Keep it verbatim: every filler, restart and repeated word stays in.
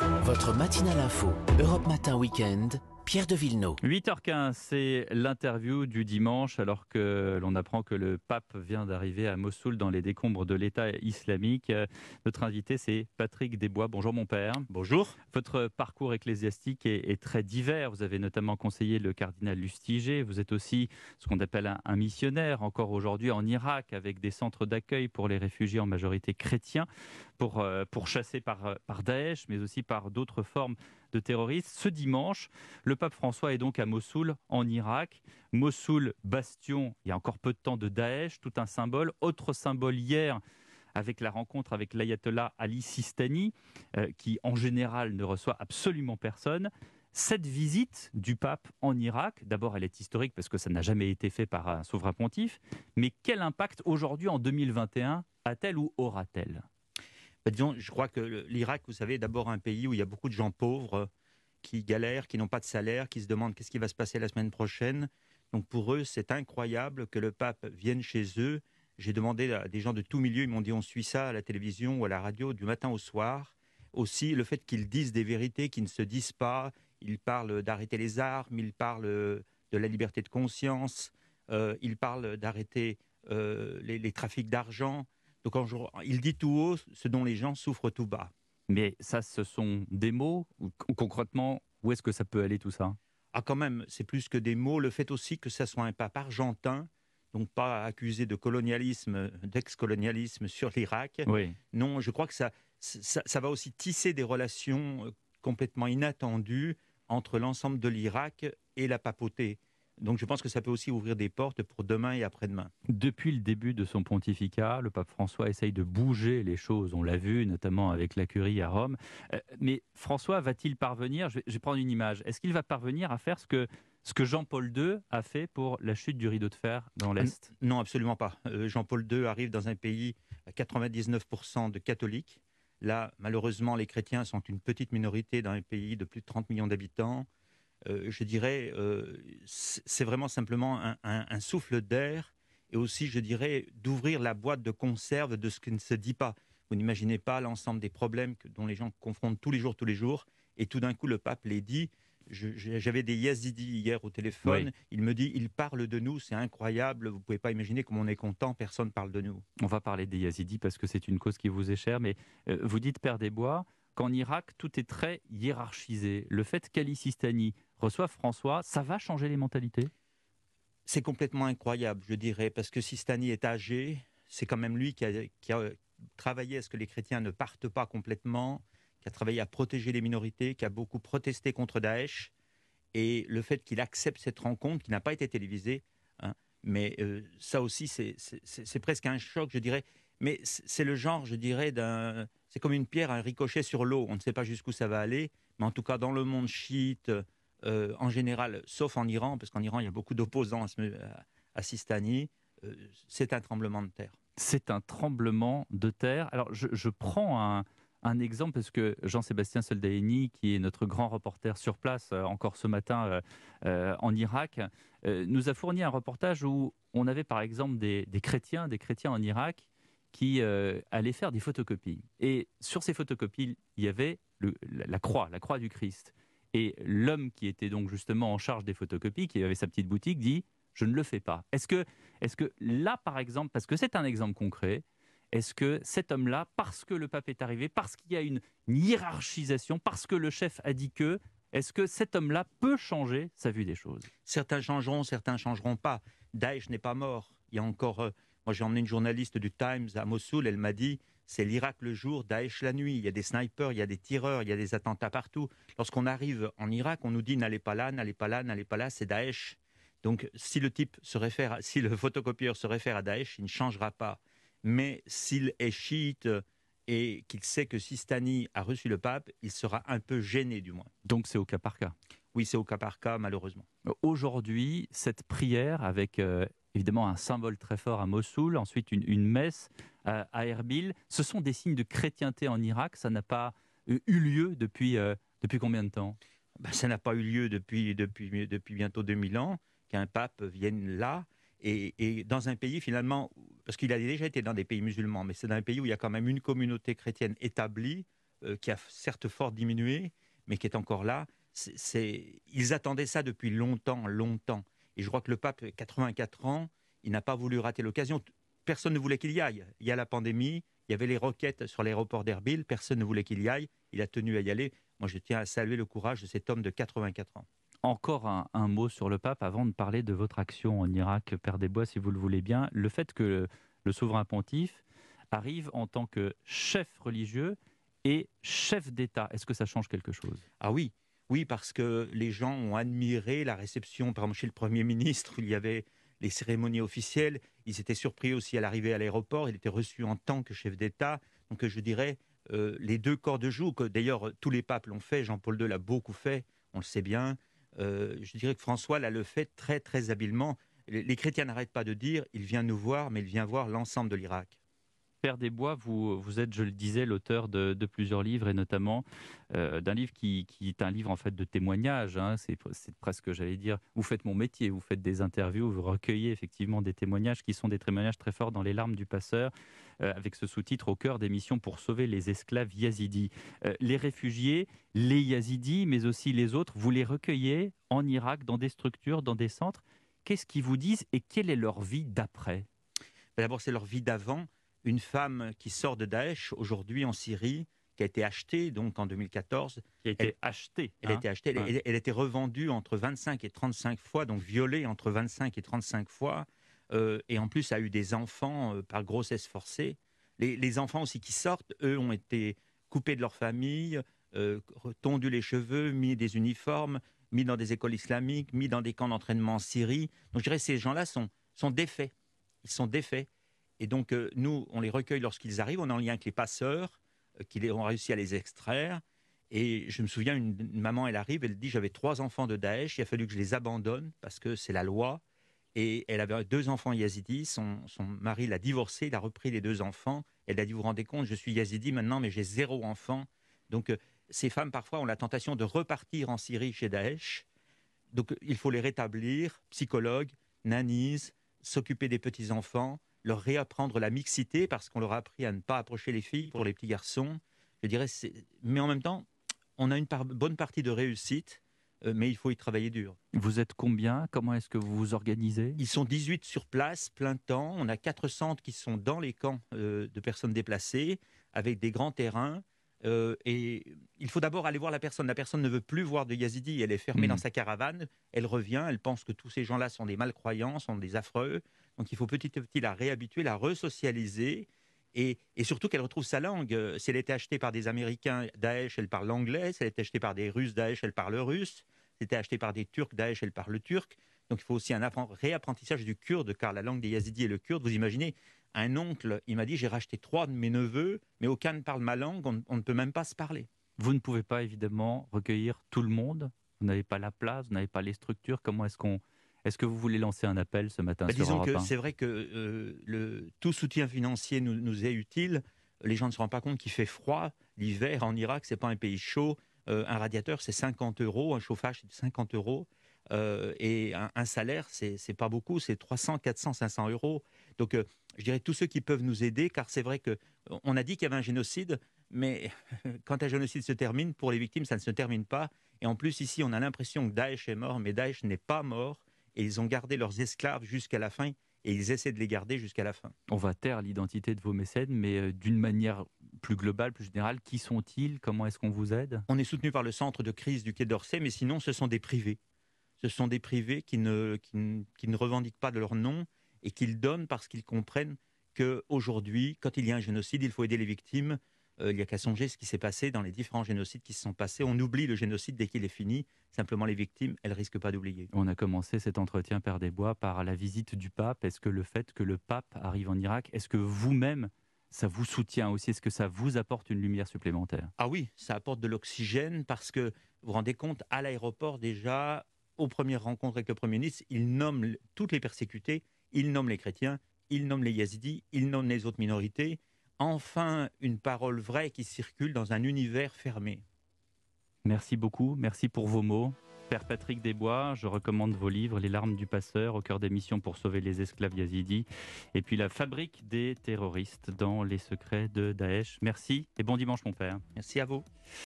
Votre matinale info, Europe Matin Week-end, Pierre de Villeneuve. huit heures quinze, c'est l'interview du dimanche alors que l'on apprend que le pape vient d'arriver à Mossoul dans les décombres de l'État islamique. Notre invité, c'est Patrick Desbois. Bonjour mon père. Bonjour. Votre parcours ecclésiastique est, est très divers. Vous avez notamment conseillé le cardinal Lustiger. Vous êtes aussi ce qu'on appelle un, un missionnaire, encore aujourd'hui en Irak, avec des centres d'accueil pour les réfugiés en majorité chrétiens, pour, euh, pour chasser par, par Daesh, mais aussi par d'autres formes de terroristes. Ce dimanche, le pape François est donc à Mossoul, en Irak. Mossoul, bastion, il y a encore peu de temps, de Daesh, tout un symbole. Autre symbole hier, avec la rencontre avec l'ayatollah Ali Sistani, euh, qui en général ne reçoit absolument personne. Cette visite du pape en Irak, d'abord elle est historique parce que ça n'a jamais été fait par un souverain pontife, mais quel impact aujourd'hui en deux mille vingt et un a-t-elle ou aura-t-elle ? Bah, disons, je crois que l'Irak, vous savez, est d'abord un pays où il y a beaucoup de gens pauvres qui galèrent, qui n'ont pas de salaire, qui se demandent qu'est-ce qui va se passer la semaine prochaine. Donc pour eux, c'est incroyable que le pape vienne chez eux. J'ai demandé à des gens de tout milieu, ils m'ont dit on suit ça à la télévision ou à la radio du matin au soir. Aussi, le fait qu'ils disent des vérités qui ne se disent pas. Ils parlent d'arrêter les armes, ils parlent de la liberté de conscience, euh, ils parlent d'arrêter euh, les, les trafics d'argent. Donc il dit tout haut ce dont les gens souffrent tout bas. Mais ça, ce sont des mots ou concrètement, où est-ce que ça peut aller tout ça ? Ah quand même, c'est plus que des mots. Le fait aussi que ça soit un pape argentin, donc pas accusé de colonialisme, d'ex-colonialisme sur l'Irak. Oui. Non, je crois que ça, ça, ça va aussi tisser des relations complètement inattendues entre l'ensemble de l'Irak et la papauté. Donc je pense que ça peut aussi ouvrir des portes pour demain et après-demain. Depuis le début de son pontificat, le pape François essaye de bouger les choses. On l'a vu, notamment avec la curie à Rome. Euh, mais François va-t-il parvenir, je vais, je vais prendre une image, est-ce qu'il va parvenir à faire ce que, ce que Jean-Paul deux a fait pour la chute du rideau de fer dans l'Est ? Non, absolument pas. Euh, Jean-Paul deux arrive dans un pays à quatre-vingt-dix-neuf pour cent de catholiques. Là, malheureusement, les chrétiens sont une petite minorité dans un pays de plus de trente millions d'habitants. Euh, je dirais, euh, c'est vraiment simplement un, un, un souffle d'air et aussi, je dirais, d'ouvrir la boîte de conserve de ce qui ne se dit pas. Vous n'imaginez pas l'ensemble des problèmes que, dont les gens confrontent tous les jours, tous les jours, et tout d'un coup, le pape les dit. Je, j'avais des Yazidis hier au téléphone, oui. Il me dit, il parle de nous, c'est incroyable, vous ne pouvez pas imaginer comme on est content, personne parle de nous. On va parler des Yazidis parce que c'est une cause qui vous est chère, mais euh, vous dites, Père Desbois, qu'en Irak, tout est très hiérarchisé. Le fait qu'Ali Sistani reçoive François, ça va changer les mentalités ? C'est complètement incroyable, je dirais, parce que Sistani est âgé, c'est quand même lui qui a, qui a travaillé à ce que les chrétiens ne partent pas complètement, qui a travaillé à protéger les minorités, qui a beaucoup protesté contre Daesh, et le fait qu'il accepte cette rencontre, qui n'a pas été télévisée, hein, mais euh, ça aussi, c'est, c'est, c'est presque un choc, je dirais, mais c'est le genre, je dirais, d'un... C'est comme une pierre, un ricochet sur l'eau. On ne sait pas jusqu'où ça va aller, mais en tout cas, dans le monde chiite, euh, en général, sauf en Iran, parce qu'en Iran, il y a beaucoup d'opposants à, ce, à Sistani, euh, c'est un tremblement de terre. C'est un tremblement de terre. Alors, je, je prends un, un exemple, parce que Jean-Sébastien Soldaini, qui est notre grand reporter sur place, euh, encore ce matin euh, euh, en Irak, euh, nous a fourni un reportage où on avait, par exemple, des, des chrétiens, des chrétiens en Irak, qui euh, allaient faire des photocopies. Et sur ces photocopies, il y avait le, la, la croix, la croix du Christ. Et l'homme qui était donc justement en charge des photocopies, qui avait sa petite boutique, dit « je ne le fais pas ». Est-ce que, est-ce que là, par exemple, parce que c'est un exemple concret, est-ce que cet homme-là, parce que le pape est arrivé, parce qu'il y a une, une hiérarchisation, parce que le chef a dit que, est-ce que cet homme-là peut changer sa vue des choses ? Certains changeront, certains ne changeront pas. Daesh n'est pas mort. Il y a encore... Euh... Moi, j'ai emmené une journaliste du Times à Mossoul, elle m'a dit « c'est l'Irak le jour, Daesh la nuit ». Il y a des snipers, il y a des tireurs, il y a des attentats partout. Lorsqu'on arrive en Irak, on nous dit « n'allez pas là, n'allez pas là, n'allez pas là, c'est Daesh ». Donc, si le type se réfère, à, si le photocopieur se réfère à Daesh, il ne changera pas. Mais s'il est chiite et qu'il sait que Sistani a reçu le pape, il sera un peu gêné du moins. Donc c'est au cas par cas ? Oui, c'est au cas par cas, malheureusement. Aujourd'hui, cette prière avec... Euh... évidemment un symbole très fort à Mossoul, ensuite une, une messe à, à Erbil. Ce sont des signes de chrétienté en Irak. Ça n'a pas eu lieu depuis, euh, depuis combien de temps ? Ben, ça n'a pas eu lieu depuis, depuis, depuis bientôt deux mille ans, qu'un pape vienne là. Et, et dans un pays, finalement, parce qu'il a déjà été dans des pays musulmans, mais c'est dans un pays où il y a quand même une communauté chrétienne établie, euh, qui a certes fort diminué, mais qui est encore là. C'est, c'est... Ils attendaient ça depuis longtemps, longtemps. Et je crois que le pape, quatre-vingt-quatre ans, il n'a pas voulu rater l'occasion. Personne ne voulait qu'il y aille. Il y a la pandémie, il y avait les roquettes sur l'aéroport d'Erbil, personne ne voulait qu'il y aille. Il a tenu à y aller. Moi, je tiens à saluer le courage de cet homme de quatre-vingt-quatre ans. Encore un, un mot sur le pape avant de parler de votre action en Irak, Père Desbois, si vous le voulez bien. Le fait que le, le souverain pontife arrive en tant que chef religieux et chef d'État, est-ce que ça change quelque chose ? Ah oui, oui, parce que les gens ont admiré la réception, par exemple chez le Premier ministre, où il y avait les cérémonies officielles. Ils étaient surpris aussi à l'arrivée à l'aéroport. Il était reçu en tant que chef d'État. Donc je dirais, euh, les deux corps de joug, que d'ailleurs tous les papes l'ont fait, Jean-Paul deux l'a beaucoup fait, on le sait bien. Euh, je dirais que François là, le fait très très habilement. Les, les chrétiens n'arrêtent pas de dire, il vient nous voir, mais il vient voir l'ensemble de l'Irak. Père Desbois, vous, vous êtes, je le disais, l'auteur de, de plusieurs livres et notamment euh, d'un livre qui, qui est un livre en fait de témoignages. Hein, c'est, c'est presque, j'allais dire, vous faites mon métier, vous faites des interviews, vous recueillez effectivement des témoignages qui sont des témoignages très forts dans Les larmes du passeur, euh, avec ce sous-titre au cœur des missions pour sauver les esclaves yazidis. Euh, les réfugiés, les yazidis, mais aussi les autres, vous les recueillez en Irak, dans des structures, dans des centres. Qu'est-ce qu'ils vous disent et quelle est leur vie d'après ? D'abord, c'est leur vie d'avant. Une femme qui sort de Daesh aujourd'hui en Syrie, qui a été achetée donc en deux mille quatorze. Qui a été elle, achetée. Elle hein a été achetée. ouais. Elle, elle a été revendue entre vingt-cinq et trente-cinq fois, donc violée entre vingt-cinq et trente-cinq fois. Euh, et en plus, a eu des enfants euh, par grossesse forcée. Les, les enfants aussi qui sortent, eux, ont été coupés de leur famille, euh, tondus les cheveux, mis des uniformes, mis dans des écoles islamiques, mis dans des camps d'entraînement en Syrie. Donc je dirais que ces gens-là sont, sont défaits. Ils sont défaits. Et donc, euh, nous, on les recueille lorsqu'ils arrivent. On est en lien avec les passeurs euh, qui ont réussi à les extraire. Et je me souviens, une, une maman, elle arrive, elle dit, j'avais trois enfants de Daesh, il a fallu que je les abandonne parce que c'est la loi. Et elle avait deux enfants yazidis. Son, son mari l'a divorcée, il a repris les deux enfants. Elle a dit, vous vous rendez compte, je suis yazidi maintenant, mais j'ai zéro enfant. Donc, euh, ces femmes, parfois, ont la tentation de repartir en Syrie chez Daesh. Donc, il faut les rétablir, psychologues, nannies, s'occuper des petits-enfants, leur réapprendre la mixité, parce qu'on leur a appris à ne pas approcher les filles pour les petits garçons. Je dirais, c'est... mais en même temps, on a une par... bonne partie de réussite, euh, mais il faut y travailler dur. Vous êtes combien ? Comment est-ce que vous vous organisez ? Ils sont dix-huit sur place, plein temps. On a quatre centres qui sont dans les camps euh, de personnes déplacées, avec des grands terrains. Euh, et il faut d'abord aller voir la personne. La personne ne veut plus voir de Yazidis. Elle est fermée mmh. dans sa caravane. Elle revient. Elle pense que tous ces gens-là sont des malcroyants, sont des affreux. Donc il faut petit à petit la réhabituer, la resocialiser. Et, et surtout qu'elle retrouve sa langue. Si elle était achetée par des Américains Daesh, elle parle l'anglais. Si elle était achetée par des Russes Daesh, elle parle le russe. Si elle était achetée par des Turcs Daesh, elle parle le turc. Donc il faut aussi un réapprentissage du kurde, car la langue des Yazidis est le kurde. Vous imaginez, un oncle, il m'a dit, j'ai racheté trois de mes neveux, mais aucun ne parle ma langue, on, on ne peut même pas se parler. Vous ne pouvez pas évidemment recueillir tout le monde. Vous n'avez pas la place, vous n'avez pas les structures. Comment est-ce qu'on... Est-ce que vous voulez lancer un appel ce matin bah, sur disons Europe que un ? C'est vrai que euh, le, tout soutien financier nous, nous est utile. Les gens ne se rendent pas compte qu'il fait froid. L'hiver en Irak, ce n'est pas un pays chaud. Euh, un radiateur, c'est cinquante euros. Un chauffage, c'est cinquante euros. Euh, et un, un salaire, c'est, c'est pas beaucoup. C'est trois cents, quatre cents, cinq cents euros. Donc, euh, je dirais tous ceux qui peuvent nous aider, car c'est vrai qu'on a dit qu'il y avait un génocide, mais quand un génocide se termine, pour les victimes, ça ne se termine pas. Et en plus, ici, on a l'impression que Daesh est mort, mais Daesh n'est pas mort. Et ils ont gardé leurs esclaves jusqu'à la fin, et ils essaient de les garder jusqu'à la fin. On va taire l'identité de vos mécènes, mais euh, d'une manière plus globale, plus générale, qui sont-ils ? Comment est-ce qu'on vous aide ? On est soutenu par le centre de crise du Quai d'Orsay, mais sinon, ce sont des privés. Ce sont des privés qui ne, qui ne, qui ne revendiquent pas de leur nom et qui le donnent parce qu'ils comprennent qu'aujourd'hui, quand il y a un génocide, il faut aider les victimes. Euh, il n'y a qu'à songer ce qui s'est passé dans les différents génocides qui se sont passés. On oublie le génocide dès qu'il est fini. Simplement, les victimes, elles ne risquent pas d'oublier. On a commencé cet entretien, Père Desbois, par la visite du pape. Est-ce que le fait que le pape arrive en Irak, est-ce que vous-même, ça vous soutient aussi ? Est-ce que ça vous apporte une lumière supplémentaire ? Ah oui, ça apporte de l'oxygène parce que, vous vous rendez compte, à l'aéroport déjà, aux premières rencontres avec le Premier ministre, il nomme toutes les persécutés, il nomme les chrétiens, il nomme les yazidis, il nomme les autres minorités. Enfin, une parole vraie qui circule dans un univers fermé. Merci beaucoup, merci pour vos mots. Père Patrick Desbois. Je recommande vos livres, Les larmes du passeur, au cœur des missions pour sauver les esclaves yazidis, et puis La fabrique des terroristes, dans les secrets de Daesh. Merci et bon dimanche mon père. Merci à vous.